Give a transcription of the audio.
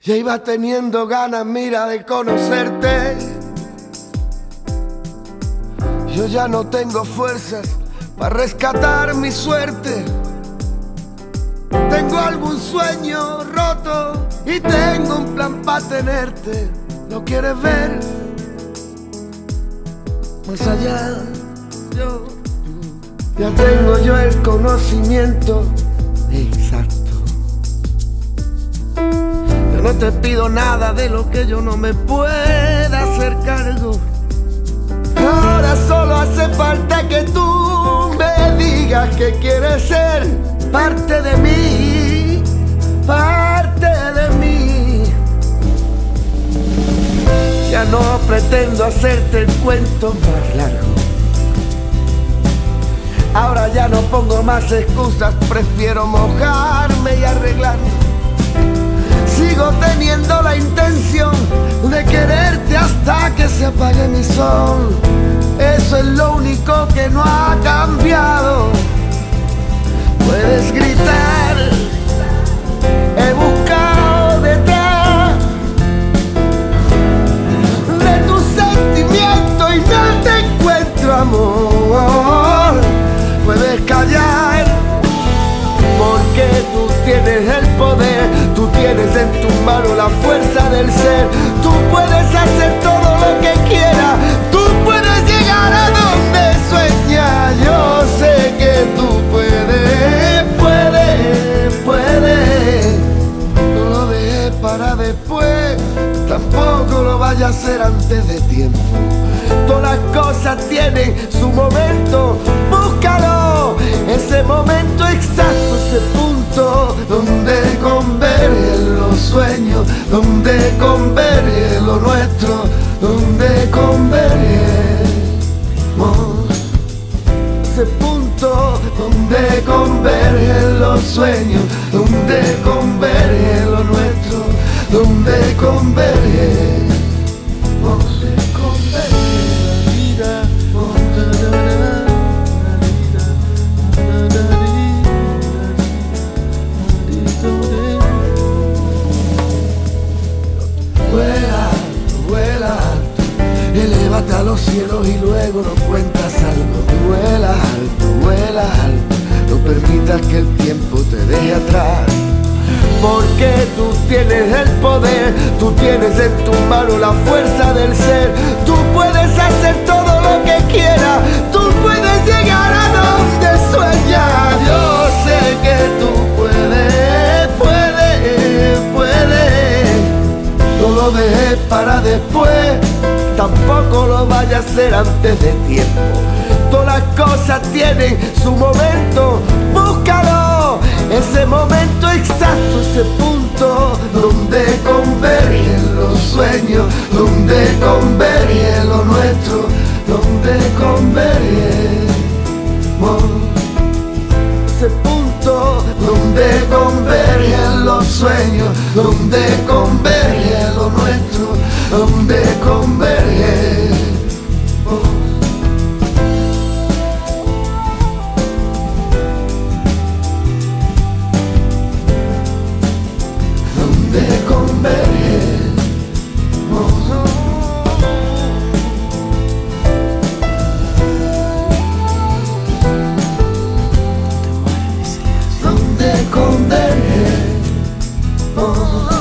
Ya iba teniendo ganas, mira, de conocerte. Yo ya no tengo fuerzas para rescatar mi suerte. Tengo algún sueño roto y tengo un plan para tenerte. ¿Lo quieres ver? Más allá, ya tengo yo el conocimiento exacto. Yo no te pido nada de lo que yo no me pueda hacer cargo. Ahora solo hace falta que tú me digas que quieres ser parte de mí, parte de mí. Ya no pretendo hacerte el cuento más largo. Ahora ya no pongo más excusas, prefiero mojarme y arreglarlo. Sigo teniendo la intención de quererte hasta que se apague mi sol. Eso es lo único que no ha cambiado. Puedes gritar, he buscado detrás de tu sentimiento y no te encuentro, amor. Puedes callar, porque tú tienes el poder, tú tienes en tu mano la fuerza del ser. Tú puedes hacer todo lo que quieras, tú puedes llegar a donde sueñas. Yo sé que tú puedes, puedes. No lo dejes para después, tampoco lo vayas a hacer antes de tiempo. Todas las cosas tienen su momento, búscalo, ese momento exacto, ese punto donde convergen los sueños, donde converge lo nuestro, donde convergemos. Ese punto donde convergen los sueños, donde converge lo nuestro, donde converge. Elévate a los cielos y luego nos cuentas algo. Vuela alto, no permitas que el tiempo te deje atrás. Porque tú tienes el poder, tú tienes en tu mano la fuerza del ser. Tú puedes hacer todo lo que quieras, tú puedes llegar a donde sueñas. Yo sé que tú puedes. No lo dejes para después, tampoco lo vayas a hacer antes de tiempo. Todas las cosas tienen su momento, búscalo, ese momento exacto, ese punto donde convergen los sueños, donde converge lo nuestro, donde convergemos. Ese punto donde convergen los sueños, donde converge lo nuestro, donde converge. Donde converge. Donde converge.